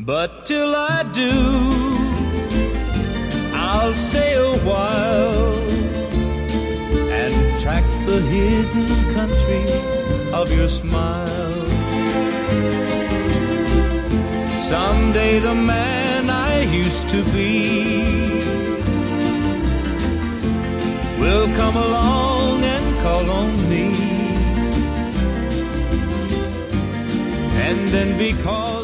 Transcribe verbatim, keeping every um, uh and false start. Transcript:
But till I do, I'll stay a while and track the hidden country of your smile. Someday the man I used to be will come along and call on me, and then because